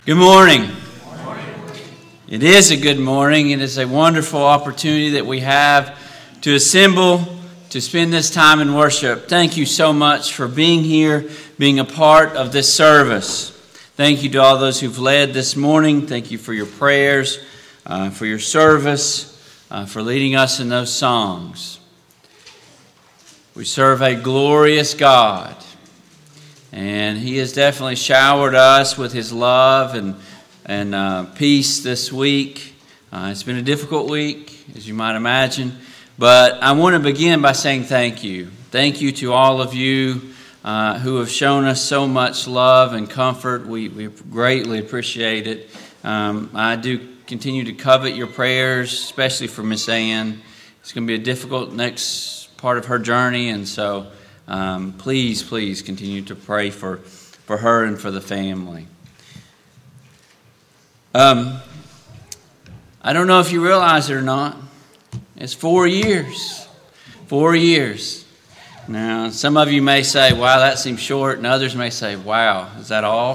Good morning. It is a good morning. It is a wonderful opportunity that we have to assemble, to spend this time in worship. Thank you so much for being here, being a part of this service. Thank you to all those who've led this morning. Thank you for your prayers, for your service, for leading us in those songs. We serve a glorious God. And He has definitely showered us with His love and peace this week. It's been a difficult week, as you might imagine. But I want to begin by saying thank you. Thank you to all of you who have shown us so much love and comfort. We greatly appreciate it. I do continue to covet your prayers, especially for Miss Ann. It's going to be a difficult next part of her journey, and so please continue to pray for her and for the family. I don't know if you realize it or not. It's 4 years. 4 years. Now, some of you may say, wow, that seems short, and others may say, wow, is that all?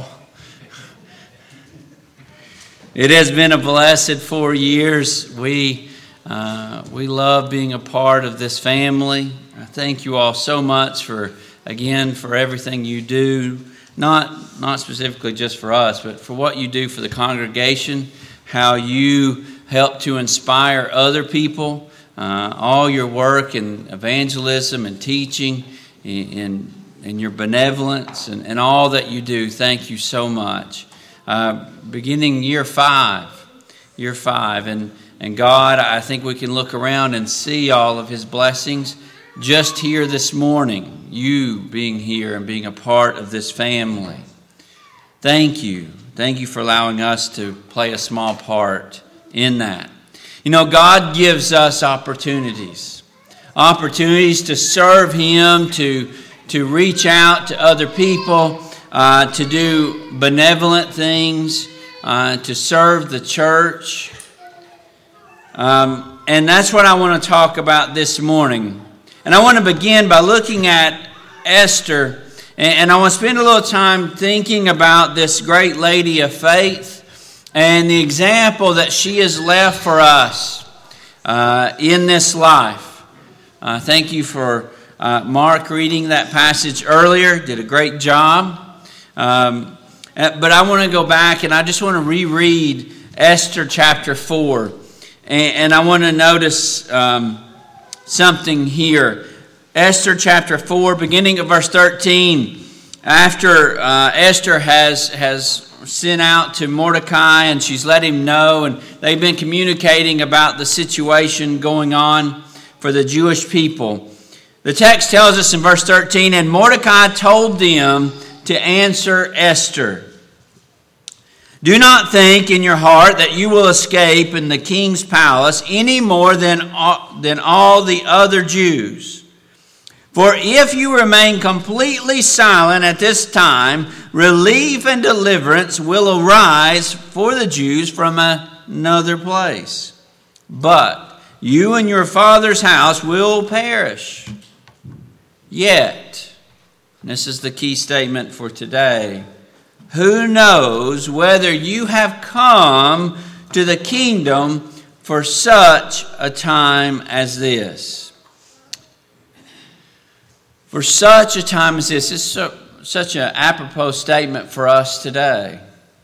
It has been a blessed 4 years. We love being a part of this family. I thank you all so much for everything you do, not specifically just for us, but for what you do for the congregation, how you help to inspire other people, all your work in evangelism and teaching, and your benevolence and all that you do. Thank you so much. Beginning year five, and God, I think we can look around and see all of His blessings. Just here this morning, you being here and being a part of this family. Thank you. Thank you for allowing us to play a small part in that. You know, God gives us opportunities to serve Him, to reach out to other people, to do benevolent things, to serve the church. And that's what I want to talk about this morning. And I want to begin by looking at Esther, and I want to spend a little time thinking about this great lady of faith and the example that she has left for us in this life. Thank you for Mark reading that passage earlier. Did a great job. But I want to go back and I just want to reread Esther chapter 4. And I want to notice something here. Esther chapter 4, beginning of verse 13. After Esther has sent out to Mordecai and she's let him know, and they've been communicating about the situation going on for the Jewish people. The text tells us in verse 13, and Mordecai told them to answer Esther. Do not think in your heart that you will escape in the king's palace any more than all the other Jews. For if you remain completely silent at this time, relief and deliverance will arise for the Jews from another place. But you and your father's house will perish. Yet, and this is the key statement for today, who knows whether you have come to the kingdom for such a time as this? For such a time as this. This is such an apropos statement for us today.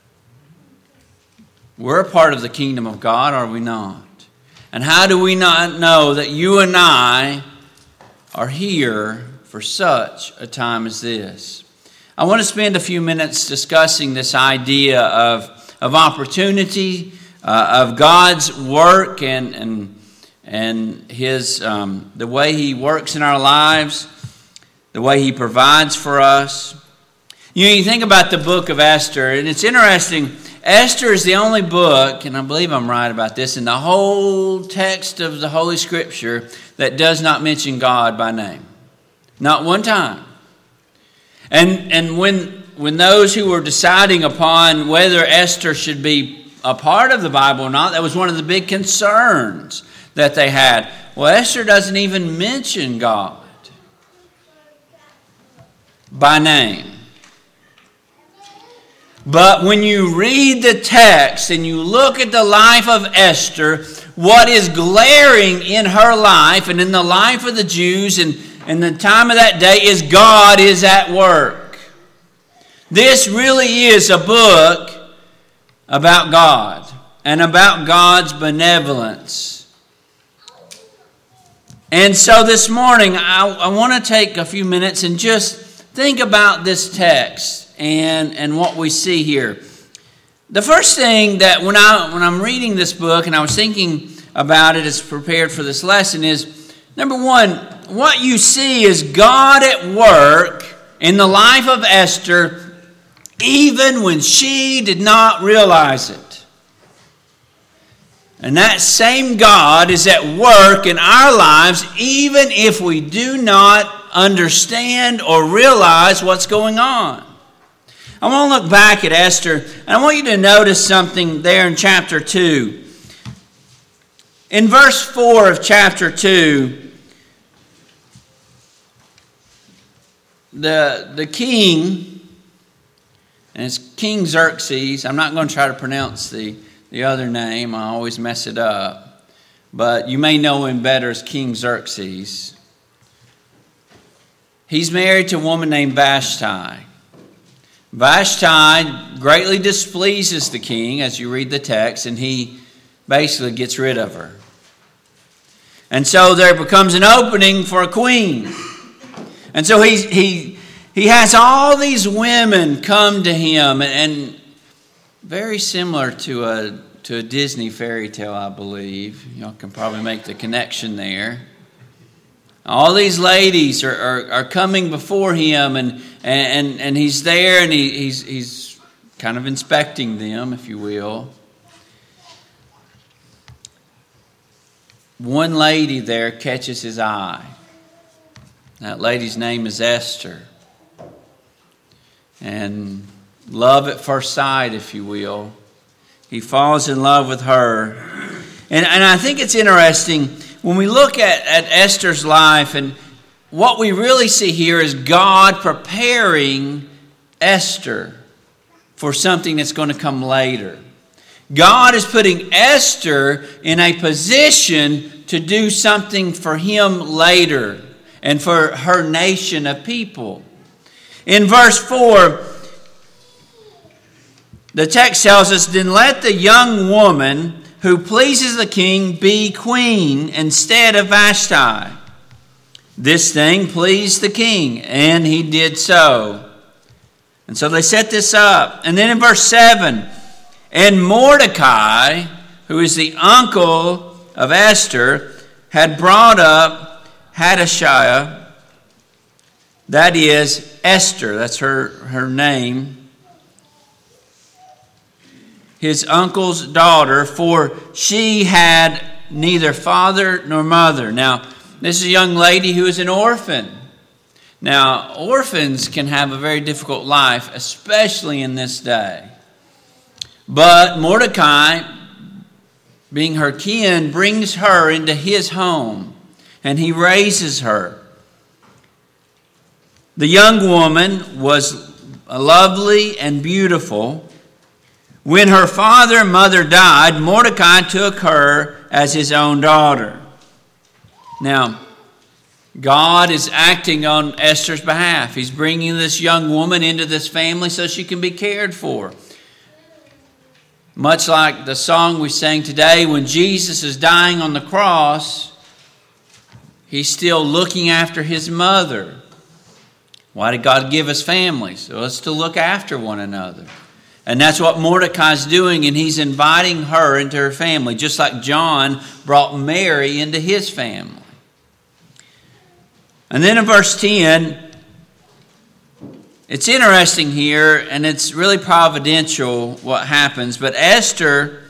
We're a part of the kingdom of God, are we not? And how do we not know that you and I are here for such a time as this? I want to spend a few minutes discussing this idea of opportunity, of God's work and His the way He works in our lives, the way He provides for us. You think about the book of Esther, and it's interesting. Esther is the only book, and I believe I'm right about this, in the whole text of the Holy Scripture that does not mention God by name. Not one time. And when those who were deciding upon whether Esther should be a part of the Bible or not, that was one of the big concerns that they had. Well, Esther doesn't even mention God by name. But when you read the text and you look at the life of Esther, what is glaring in her life and in the life of the Jews and the time of that day is God is at work. This really is a book about God and about God's benevolence. And so this morning, I want to take a few minutes and just think about this text and what we see here. The first thing that when I'm reading this book and I was thinking about it as prepared for this lesson is, number one, what you see is God at work in the life of Esther even when she did not realize it. And that same God is at work in our lives even if we do not understand or realize what's going on. I want to look back at Esther, and I want you to notice something there in chapter 2. In verse 4 of chapter 2, the king, and it's King Xerxes. I'm not going to try to pronounce the other name. I always mess it up. But you may know him better as King Xerxes. He's married to a woman named Vashti. Vashti greatly displeases the king as you read the text, and he basically gets rid of her. And so there becomes an opening for a queen. And so he has all these women come to him, and very similar to a Disney fairy tale, I believe. Y'all can probably make the connection there. All these ladies are coming before him, and he's there, and he's kind of inspecting them, if you will. One lady there catches his eye. That lady's name is Esther. And love at first sight, if you will. He falls in love with her. And I think it's interesting when we look at Esther's life, and what we really see here is God preparing Esther for something that's going to come later. God is putting Esther in a position to do something for him later and for her nation of people. In verse 4, the text tells us, "Then let the young woman who pleases the king be queen instead of Vashti." This thing pleased the king, and he did so. And so they set this up. And then in verse 7, "And Mordecai, who is the uncle of Esther, had brought up Hadashiah," that is Esther, that's her name, "his uncle's daughter, for she had neither father nor mother." Now, this is a young lady who is an orphan. Now, orphans can have a very difficult life, especially in this day. But Mordecai, being her kin, brings her into his home, and he raises her. The young woman was lovely and beautiful. When her father and mother died, Mordecai took her as his own daughter. Now, God is acting on Esther's behalf. He's bringing this young woman into this family so she can be cared for. Much like the song we sang today, when Jesus is dying on the cross, he's still looking after his mother. Why did God give us families? So it's to look after one another. And that's what Mordecai's doing, and he's inviting her into her family, just like John brought Mary into his family. And then in verse 10, it's interesting here, and it's really providential what happens, but Esther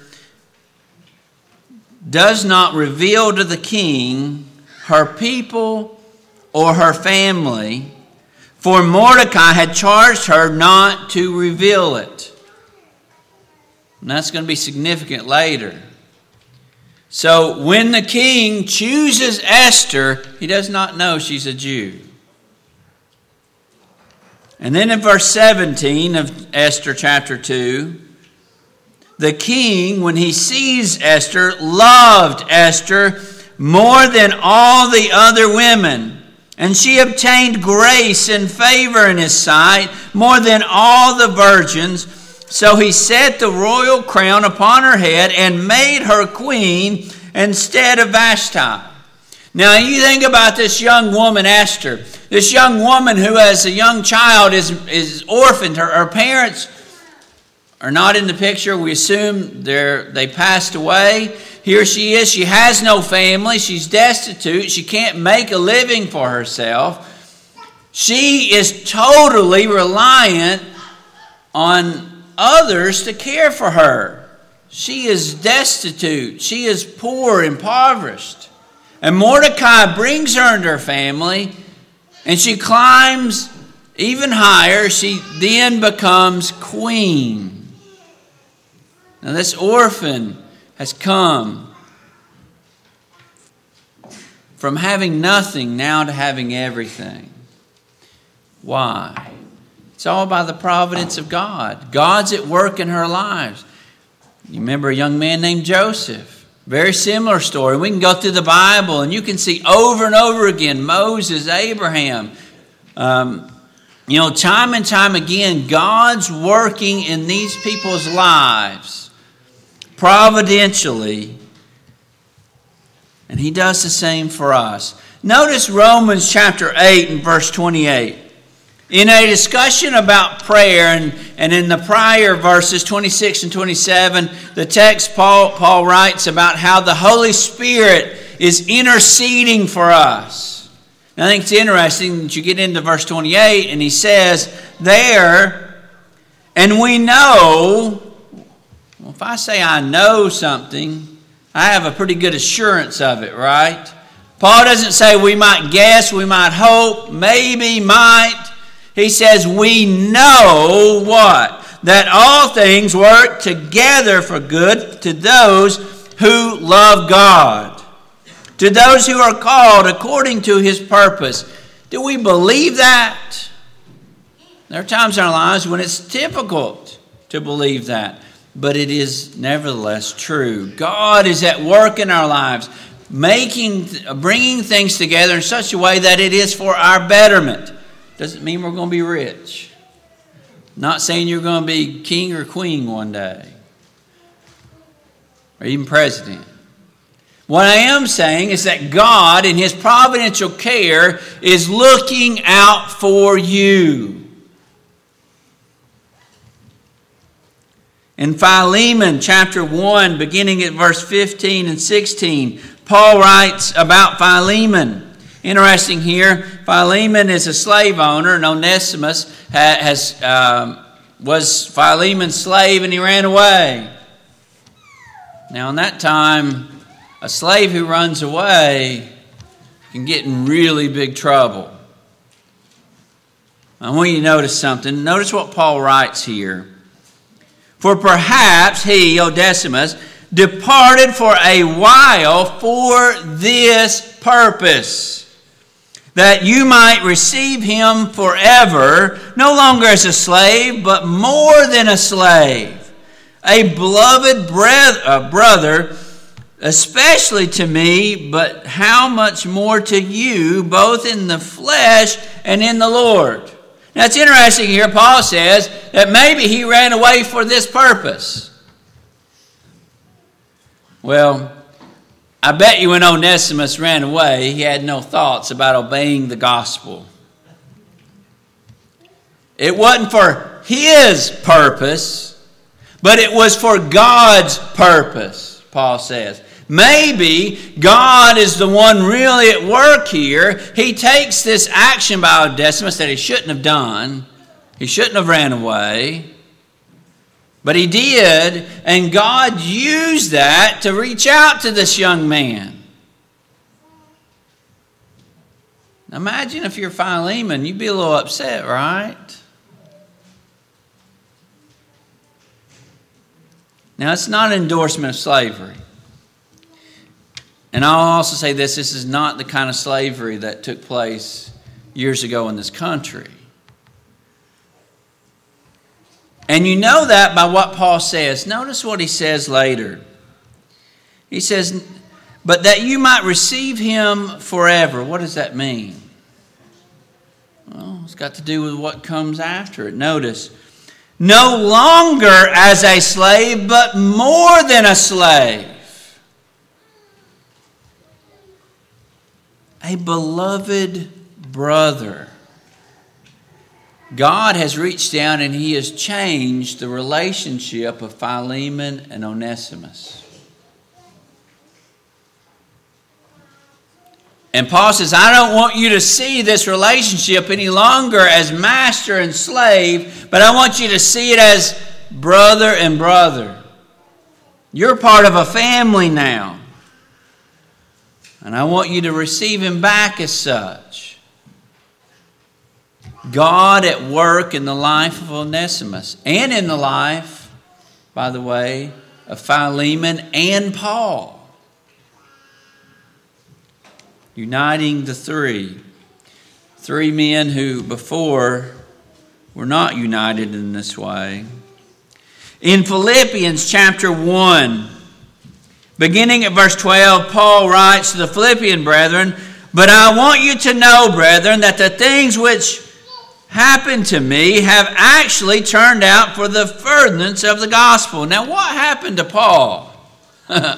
does not reveal to the king her people or her family, for Mordecai had charged her not to reveal it. And that's going to be significant later. So when the king chooses Esther, he does not know she's a Jew. And then in verse 17 of Esther chapter 2, the king, when he sees Esther, loved Esther more than all the other women. And she obtained grace and favor in his sight more than all the virgins. So he set the royal crown upon her head and made her queen instead of Vashti. Now you think about this young woman, Esther. This young woman who as a young child is orphaned. Her parents are not in the picture. We assume they passed away. Here she is. She has no family. She's destitute. She can't make a living for herself. She is totally reliant on others to care for her. She is destitute. She is poor, impoverished. And Mordecai brings her into her family, and she climbs even higher. She then becomes queen. Now this orphan has come from having nothing now to having everything. Why? It's all by the providence of God. God's at work in her lives. You remember a young man named Joseph. Very similar story. We can go through the Bible and you can see over and over again Moses, Abraham. Time and time again, God's working in these people's lives providentially. And he does the same for us. Notice Romans chapter 8 and verse 28. In a discussion about prayer, and in the prior verses 26 and 27, the text Paul writes about how the Holy Spirit is interceding for us. And I think it's interesting that you get into verse 28 and he says there, and we know. Well, if I say I know something, I have a pretty good assurance of it, right? Paul doesn't say we might guess, we might hope, maybe, might. He says we know what? That all things work together for good to those who love God, to those who are called according to his purpose. Do we believe that? There are times in our lives when it's difficult to believe that. But it is nevertheless true. God is at work in our lives, bringing things together in such a way that it is for our betterment. Doesn't mean we're going to be rich. Not saying you're going to be king or queen one day, or even president. What I am saying is that God, in his providential care, is looking out for you. In Philemon chapter 1, beginning at verse 15 and 16, Paul writes about Philemon. Interesting here, Philemon is a slave owner, and Onesimus was Philemon's slave, and he ran away. Now, in that time, a slave who runs away can get in really big trouble. I want you to notice something. Notice what Paul writes here. For perhaps he, Onesimus, departed for a while for this purpose, that you might receive him forever, no longer as a slave, but more than a slave, a beloved brother, especially to me, but how much more to you, both in the flesh and in the Lord. Now it's interesting here, Paul says that maybe he ran away for this purpose. Well, I bet you when Onesimus ran away, he had no thoughts about obeying the gospel. It wasn't for his purpose, but it was for God's purpose, Paul says. Maybe God is the one really at work here. He takes this action by Onesimus that he shouldn't have done. He shouldn't have ran away. But he did, and God used that to reach out to this young man. Now imagine if you're Philemon, you'd be a little upset, right? Now it's not an endorsement of slavery. And I'll also say this is not the kind of slavery that took place years ago in this country. And you know that by what Paul says. Notice what he says later. He says, but that you might receive him forever. What does that mean? Well, it's got to do with what comes after it. Notice, no longer as a slave, but more than a slave. A beloved brother. God has reached down and he has changed the relationship of Philemon and Onesimus. And Paul says, I don't want you to see this relationship any longer as master and slave, but I want you to see it as brother and brother. You're part of a family now. And I want you to receive him back as such. God at work in the life of Onesimus and in the life, by the way, of Philemon and Paul. Uniting the three. Three men who before were not united in this way. In Philippians chapter 1, beginning at verse 12, Paul writes to the Philippian brethren, but I want you to know, brethren, that the things which happened to me have actually turned out for the furtherance of the gospel. Now, what happened to Paul? It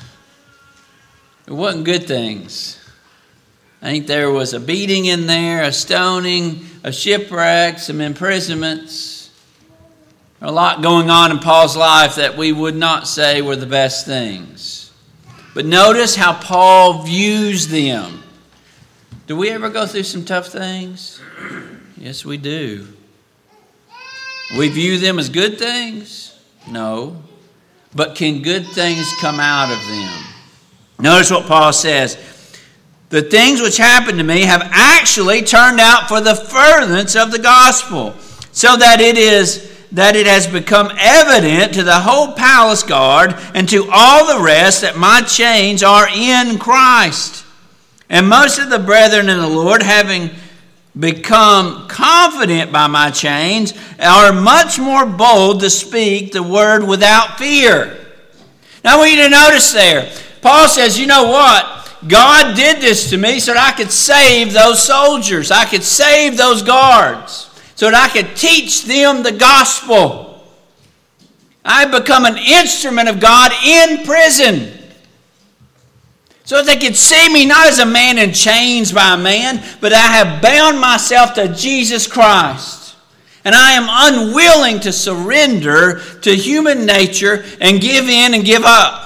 wasn't good things. I think there was a beating in there, a stoning, a shipwreck, some imprisonments. A lot going on in Paul's life that we would not say were the best things. But notice how Paul views them. Do we ever go through some tough things? Yes, we do. We view them as good things? No. But can good things come out of them? Notice what Paul says. The things which happened to me have actually turned out for the furtherance of the gospel, so that it has become evident to the whole palace guard and to all the rest that my chains are in Christ. And most of the brethren in the Lord, having become confident by my chains, are much more bold to speak the word without fear. Now I want you to notice there, Paul says, you know what? God did this to me so that I could save those soldiers. I could save those guards. So that I could teach them the gospel. I've become an instrument of God in prison. So that they could see me not as a man in chains by a man, but I have bound myself to Jesus Christ. And I am unwilling to surrender to human nature and give in and give up.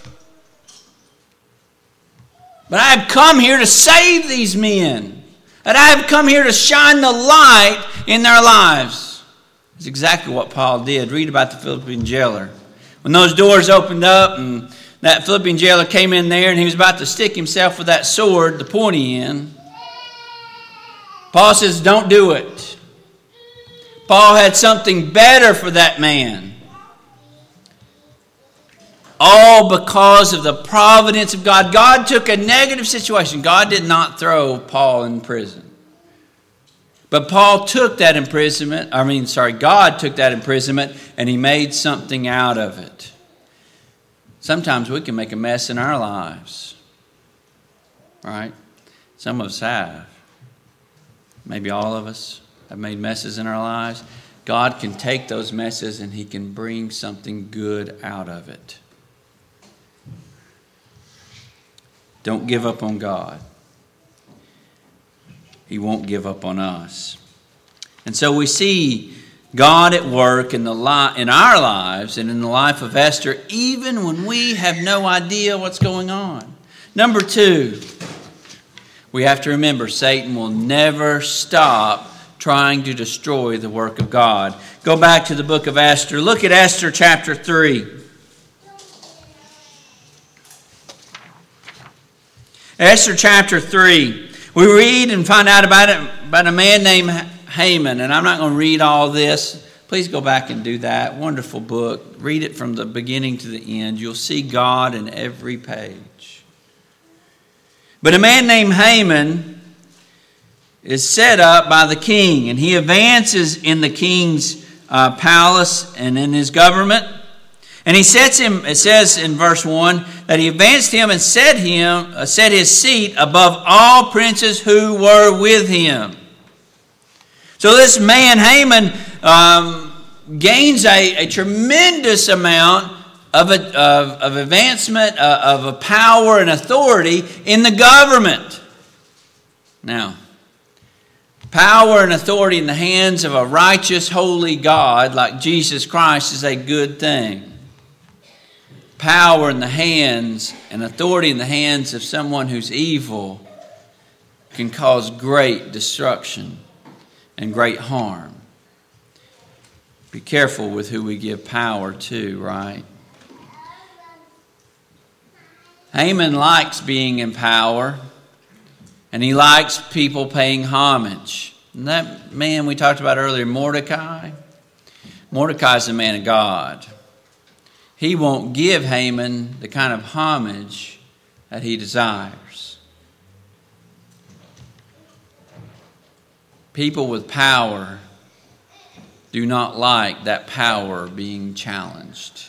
But I have come here to save these men. And I have come here to shine the light in their lives. That's exactly what Paul did. Read about the Philippian jailer. When those doors opened up and that Philippian jailer came in there and he was about to stick himself with that sword, the pointy end, Paul says, don't do it. Paul had something better for that man. All because of the providence of God. God took a negative situation. God did not throw Paul in prison. But Paul took that imprisonment. God took that imprisonment and he made something out of it. Sometimes we can make a mess in our lives. Right? Some of us have. Maybe all of us have made messes in our lives. God can take those messes and he can bring something good out of it. Don't give up on God. He won't give up on us. And so we see God at work in our lives and in the life of Esther, even when we have no idea what's going on. Number 2, we have to remember Satan will never stop trying to destroy the work of God. Go back to the book of Esther. Look at Esther chapter 3. Esther chapter 3. We read and find out about a man named Haman. And I'm not going to read all this. Please go back and do that. Wonderful book. Read it from the beginning to the end. You'll see God in every page. But a man named Haman is set up by the king. And he advances in the king's palace and in his government. And he sets him, it says in verse 1, that he advanced him and set his seat above all princes who were with him. So this man, Haman, gains a tremendous amount of advancement, of a power and authority in the government. Now, power and authority in the hands of a righteous, holy God like Jesus Christ is a good thing. Power in the hands and authority in the hands of someone who's evil can cause great destruction and great harm. Be careful with who we give power to, right? Haman likes being in power, and he likes people paying homage. And that man we talked about earlier, Mordecai is a man of God. He won't give Haman the kind of homage that he desires. People with power do not like that power being challenged.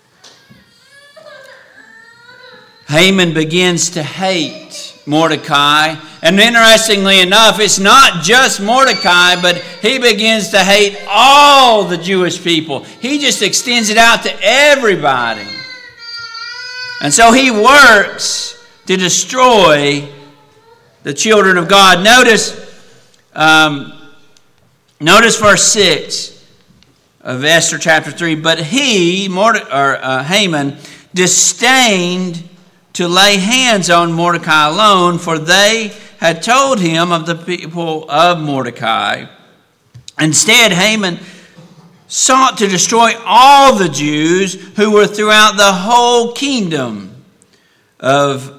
Haman begins to hate Mordecai. And interestingly enough, it's not just Mordecai, but he begins to hate all the Jewish people. He just extends it out to everybody. And so he works to destroy the children of God. Notice verse 6 of Esther chapter 3. But Haman disdained to lay hands on Mordecai alone, for they had told him of the people of Mordecai. Instead, Haman sought to destroy all the Jews who were throughout the whole kingdom of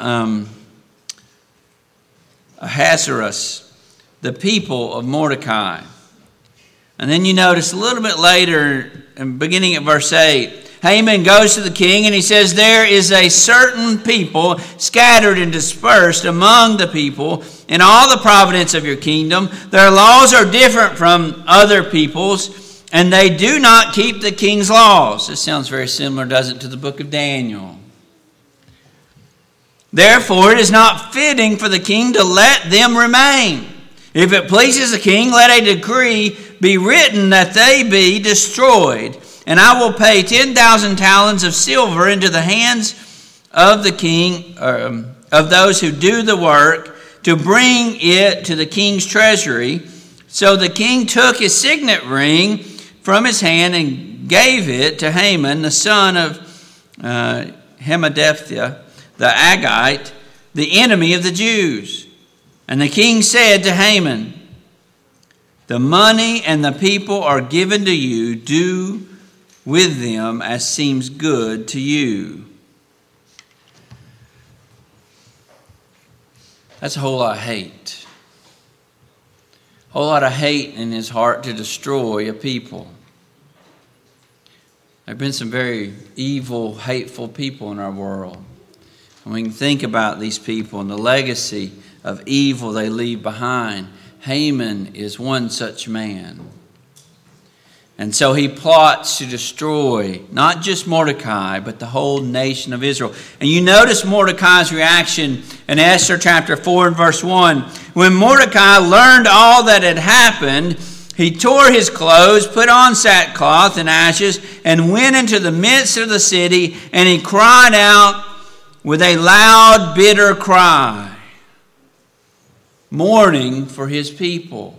Ahasuerus, the people of Mordecai. And then you notice a little bit later, beginning at verse 8, Haman goes to the king and he says, there is a certain people scattered and dispersed among the people in all the province of your kingdom. Their laws are different from other people's, and they do not keep the king's laws. This sounds very similar, doesn't it, to the book of Daniel. Therefore, it is not fitting for the king to let them remain. If it pleases the king, let a decree be written that they be destroyed. And I will pay 10,000 talents of silver into the hands of the king, of those who do the work, to bring it to the king's treasury. So the king took his signet ring from his hand and gave it to Haman, the son of Hammedatha, the Agagite, the enemy of the Jews. And the king said to Haman, the money and the people are given to you. Do with them as seems good to you. That's a whole lot of hate. A whole lot of hate in his heart to destroy a people. There have been some very evil, hateful people in our world. And we can think about these people and the legacy of evil they leave behind. Haman is one such man. And so he plots to destroy not just Mordecai, but the whole nation of Israel. And you notice Mordecai's reaction in Esther chapter 4 and verse 1. When Mordecai learned all that had happened, he tore his clothes, put on sackcloth and ashes, and went into the midst of the city, and he cried out with a loud, bitter cry, mourning for his people.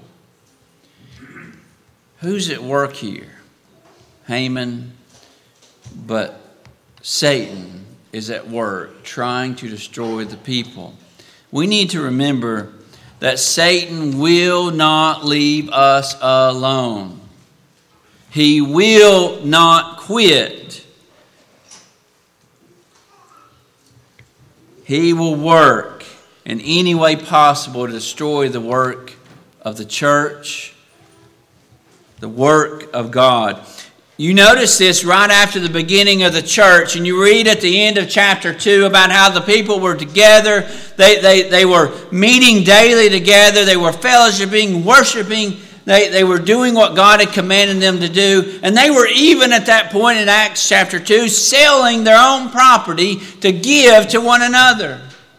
Who's at work here? Haman, but Satan is at work trying to destroy the people. We need to remember that Satan will not leave us alone. He will not quit. He will work in any way possible to destroy the work of the church, the work of God. You notice this right after the beginning of the church, and you read at the end of chapter 2 about how the people were together. They were meeting daily together. They were fellowshipping, worshiping They were doing what God had commanded them to do. And they were even at that point in Acts chapter 2 selling their own property to give to one another.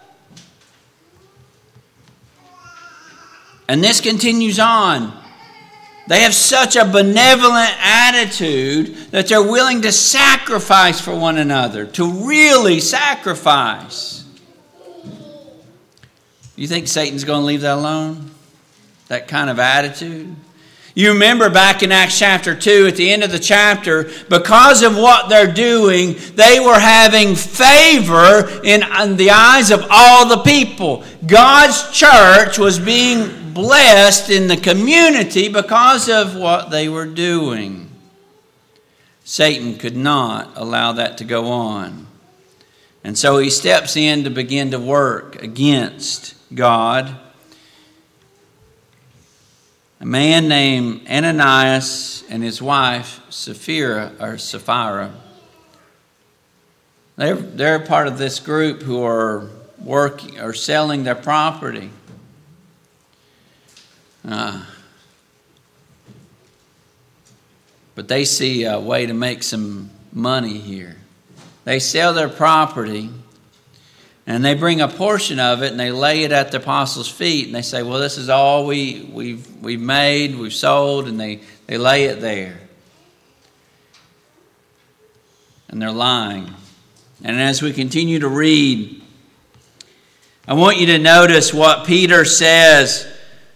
And this continues on. They have such a benevolent attitude that they're willing to sacrifice for one another, to really sacrifice. You think Satan's going to leave that alone? That kind of attitude? You remember back in Acts chapter 2, at the end of the chapter, because of what they're doing, they were having favor in the eyes of all the people. God's church was being blessed in the community because of what they were doing. Satan could not allow that to go on. And so he steps in to begin to work against God. A man named Ananias and his wife Sapphira, they're part of this group who are working or selling their property. But they see a way to make some money here. They sell their property and they bring a portion of it and they lay it at the apostles' feet and they say, well, this is all we've made, we've sold, and they lay it there. And they're lying. And as we continue to read, I want you to notice what Peter says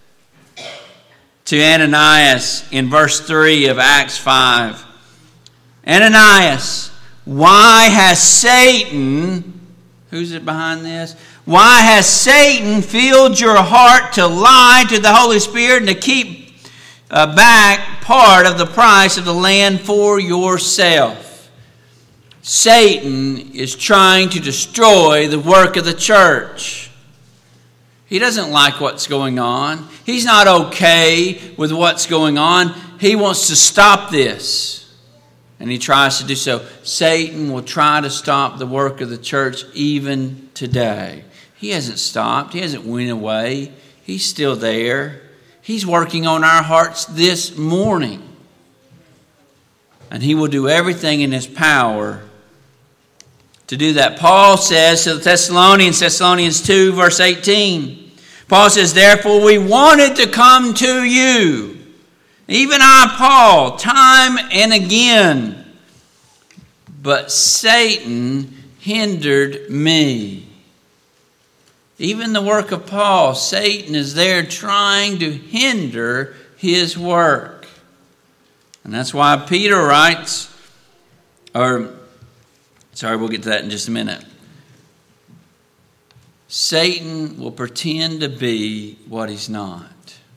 to Ananias in verse 3 of Acts 5. Ananias, why has Satan, who's it behind this? Why has Satan filled your heart to lie to the Holy Spirit and to keep back part of the price of the land for yourself? Satan is trying to destroy the work of the church. He doesn't like what's going on. He's not okay with what's going on. He wants to stop this. And he tries to do so. Satan will try to stop the work of the church even today. He hasn't stopped. He hasn't went away. He's still there. He's working on our hearts this morning. And he will do everything in his power to do that. Paul says to the Thessalonians 2, verse 18, Paul says, therefore we wanted to come to you, even I, Paul, time and again, but Satan hindered me. Even the work of Paul, Satan is there trying to hinder his work. And that's why Peter writes, we'll get to that in just a minute. Satan will pretend to be what he's not.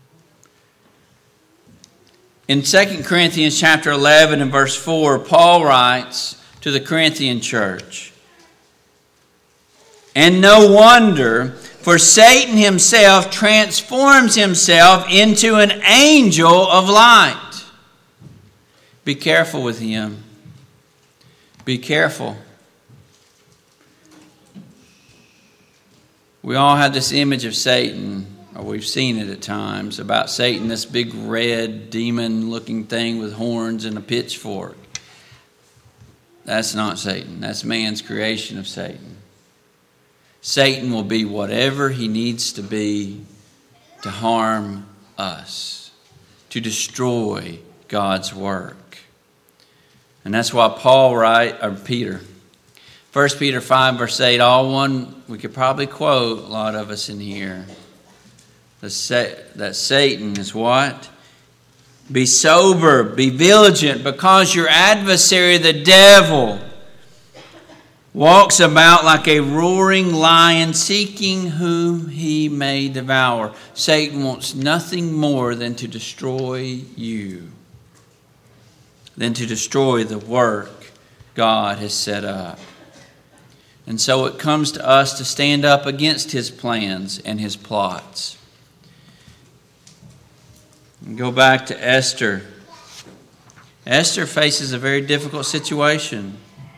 In 2 Corinthians chapter 11 and verse 4, Paul writes to the Corinthian church, and no wonder, for Satan himself transforms himself into an angel of light. Be careful with him. Be careful. We all have this image of Satan, or we've seen it at times, about Satan, this big red demon-looking thing with horns and a pitchfork. That's not Satan. That's man's creation of Satan. Satan will be whatever he needs to be to harm us, to destroy God's work. And that's why Peter, 1 Peter 5 verse 8, all one we could probably quote, a lot of us in here, that Satan is what? Be sober, be vigilant, because your adversary, the devil, walks about like a roaring lion, seeking whom he may devour. Satan wants nothing more than to destroy you, than to destroy the work God has set up. And so it comes to us to stand up against his plans and his plots. And go back to Esther. Esther faces a very difficult situation.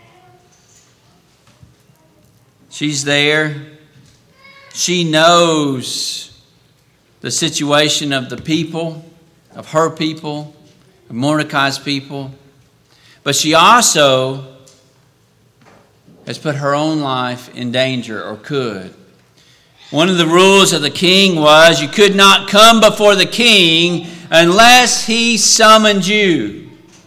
She's there. She knows the situation of the people. of her people, of Mordecai's people. But she also has put her own life in danger, or could. One of the rules of the king was you could not come before the king unless he summoned you.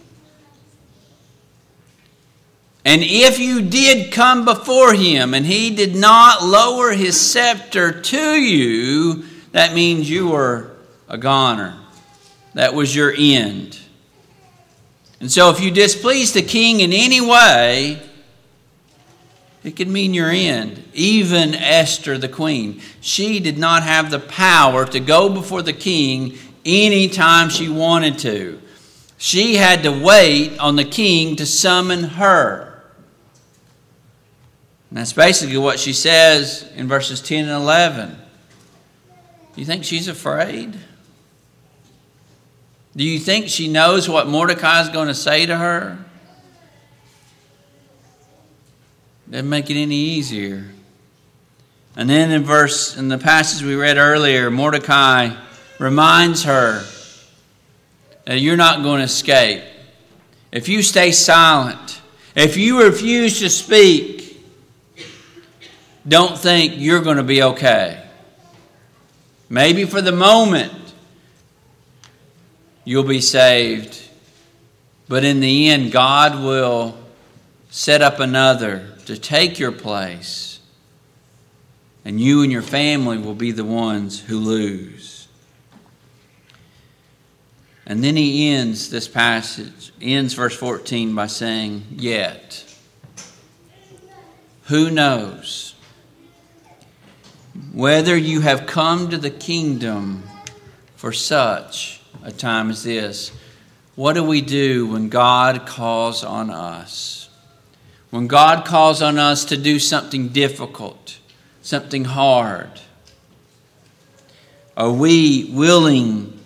And if you did come before him and he did not lower his scepter to you, that means you were a goner. That was your end. And so if you displeased the king in any way, it could mean your end. Even Esther the queen, she did not have the power to go before the king anytime she wanted to. She had to wait on the king to summon her. And that's basically what she says in verses 10 and 11. Do you think she's afraid? Do you think she knows what Mordecai is going to say to her? Doesn't make it any easier. And then in the passage we read earlier, Mordecai reminds her that you're not going to escape. If you stay silent, if you refuse to speak, don't think you're going to be okay. Maybe for the moment you'll be saved, but in the end God will set up another to take your place, and you and your family will be the ones who lose. And then he ends this passage, verse 14 by saying, yet, who knows whether you have come to the kingdom for such a time as this. What do we do when God calls on us? When God calls on us to do something difficult, something hard, are we willing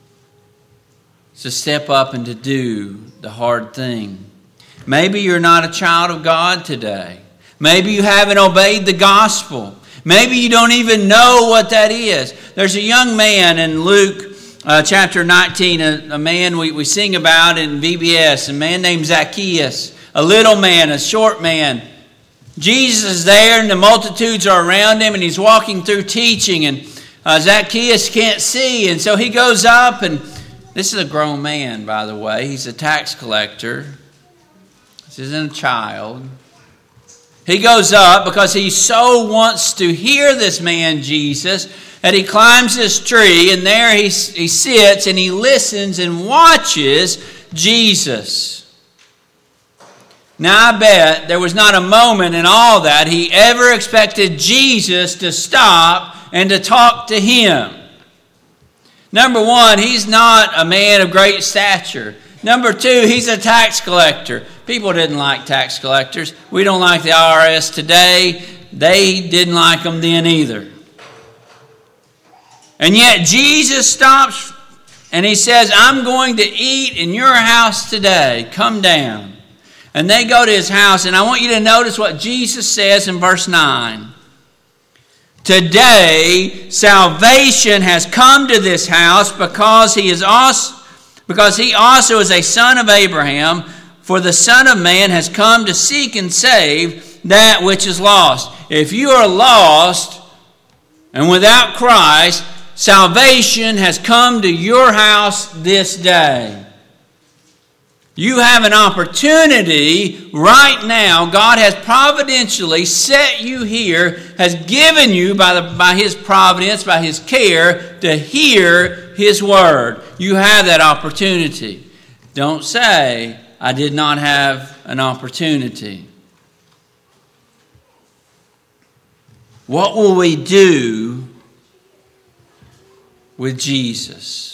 to step up and to do the hard thing? Maybe you're not a child of God today. Maybe you haven't obeyed the gospel. Maybe you don't even know what that is. There's a young man in Luke chapter 19, a man we sing about in VBS, a man named Zacchaeus, a little man, a short man. Jesus is there and the multitudes are around him and he's walking through teaching, and Zacchaeus can't see, and so he goes up, and this is a grown man, by the way. He's a tax collector. This isn't a child. He goes up because he so wants to hear this man Jesus that he climbs this tree, and there he sits and he listens and watches Jesus. Now I bet there was not a moment in all that he ever expected Jesus to stop and to talk to him. Number one, he's not a man of great stature. Number two, he's a tax collector. People didn't like tax collectors. We don't like the IRS today. They didn't like them then either. And yet Jesus stops and he says, I'm going to eat in your house today. Come down. And they go to his house, and I want you to notice what Jesus says in verse 9. Today, salvation has come to this house because he also is a son of Abraham. For the Son of Man has come to seek and save that which is lost. If you are lost and without Christ, salvation has come to your house this day. You have an opportunity right now. God has providentially set you here, has given you by His providence, by His care, to hear His word. You have that opportunity. Don't say, I did not have an opportunity. What will we do with Jesus?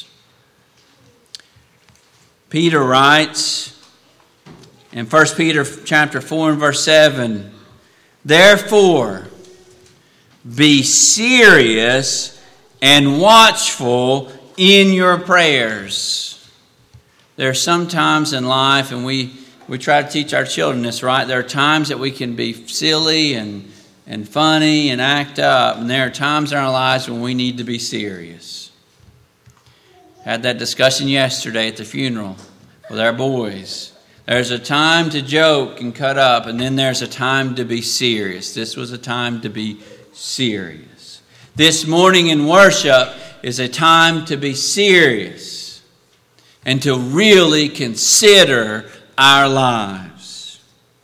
Peter writes in 1 Peter chapter 4 and verse 7, therefore, be serious and watchful in your prayers. There are some times in life, and we try to teach our children this, right? There are times that we can be silly and funny and act up, and there are times in our lives when we need to be serious. Had that discussion yesterday at the funeral with our boys. There's a time to joke and cut up, and then there's a time to be serious. This was a time to be serious. This morning in worship is a time to be serious and to really consider our lives.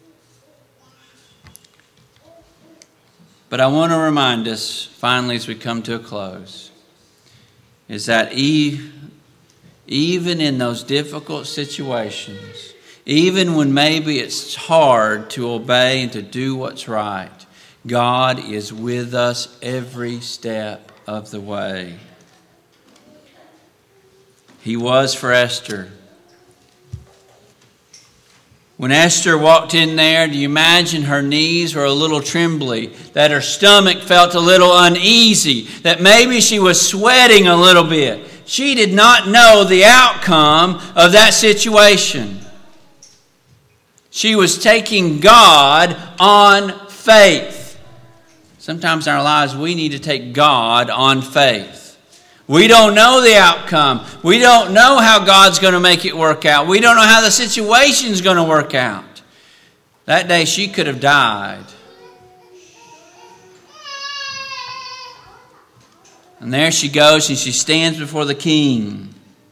But I want to remind us, finally, as we come to a close, is that even in those difficult situations, even when maybe it's hard to obey and to do what's right, God is with us every step of the way. He was for Esther. When Esther walked in there, do you imagine her knees were a little trembly, that her stomach felt a little uneasy, that maybe she was sweating a little bit? She did not know the outcome of that situation. She was taking God on faith. Sometimes in our lives we need to take God on faith. We don't know the outcome. We don't know how God's going to make it work out. We don't know how the situation's going to work out. That day she could have died. And there she goes and she stands before the king.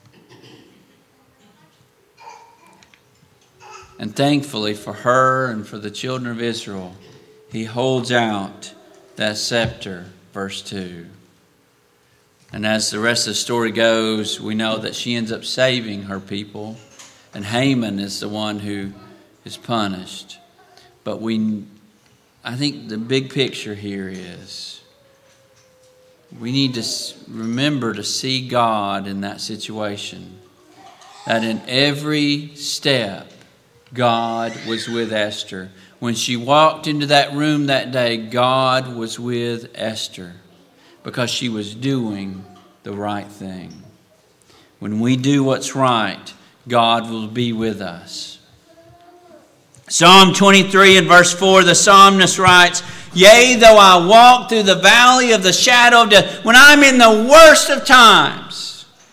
And thankfully for her and for the children of Israel, he holds out that scepter, verse 2. And as the rest of the story goes, we know that she ends up saving her people. And Haman is the one who is punished. But I think the big picture here is we need to remember to see God in that situation. That in every step, God was with Esther. When she walked into that room that day, God was with Esther because she was doing the right thing. When we do what's right, God will be with us. Psalm 23 and verse 4, the psalmist writes, "Yea, though I walk through the valley of the shadow of death," when I'm in the worst of times,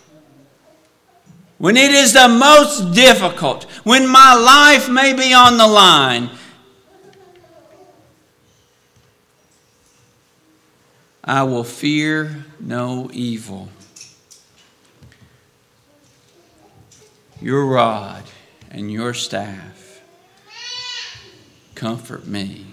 when it is the most difficult, when my life may be on the line, I will fear no evil. Your rod and your staff comfort me.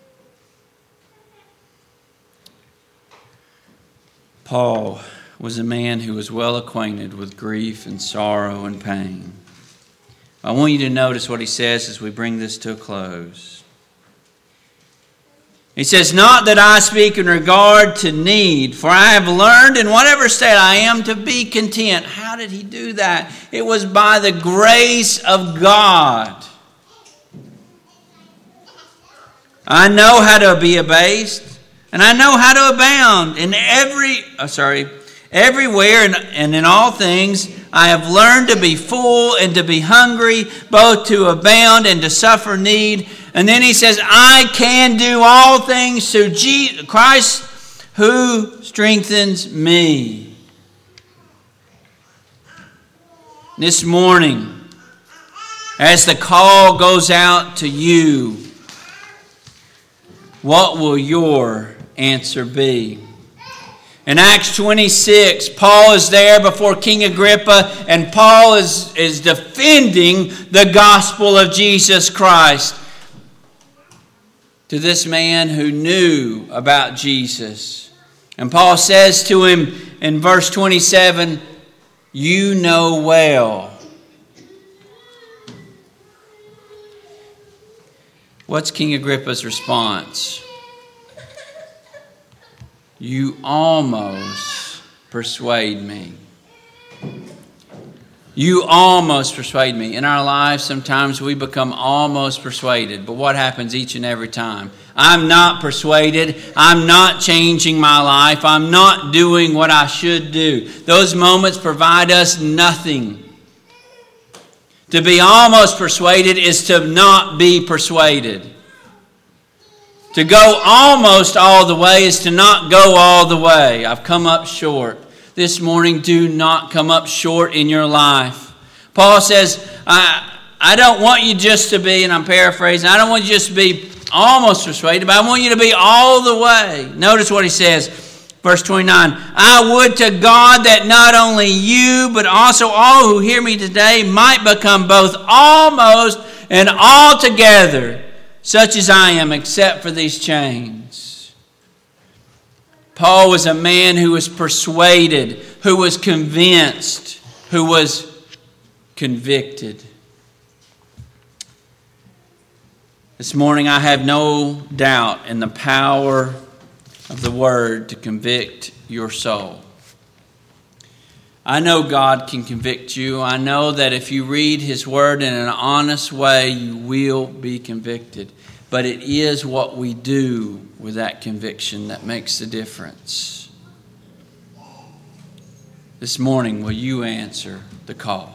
Paul was a man who was well acquainted with grief and sorrow and pain. I want you to notice what he says as we bring this to a close. He says, "Not that I speak in regard to need, for I have learned in whatever state I am to be content." How did he do that? It was by the grace of God. I know how to be abased, and I know how to abound. Everywhere and in all things, I have learned to be full and to be hungry, both to abound and to suffer need. And then he says, I can do all things through Christ who strengthens me. This morning, as the call goes out to you, what will your answer be? In Acts 26, Paul is there before King Agrippa, and Paul is defending the gospel of Jesus Christ to this man who knew about Jesus. And Paul says to him in verse 27, "You know well." What's King Agrippa's response? "You almost persuade me." You almost persuade me. In our lives, sometimes we become almost persuaded. But what happens each and every time? I'm not persuaded. I'm not changing my life. I'm not doing what I should do. Those moments provide us nothing. To be almost persuaded is to not be persuaded. To go almost all the way is to not go all the way. I've come up short. this morning do not come up short in your life. Paul says, I don't want you just to be, and I'm paraphrasing, I don't want you just to be almost persuaded, but I want you to be all the way. Notice what he says, verse 29. I would to God that not only you, but also all who hear me today might become both almost and altogether such as I am, except for these chains. Paul was a man who was persuaded, who was convinced, who was convicted. This morning I have no doubt in the power of the Word to convict your soul. I know God can convict you. I know that if you read His Word in an honest way, you will be convicted. But it is what we do with that conviction that makes the difference. This morning, will you answer the call?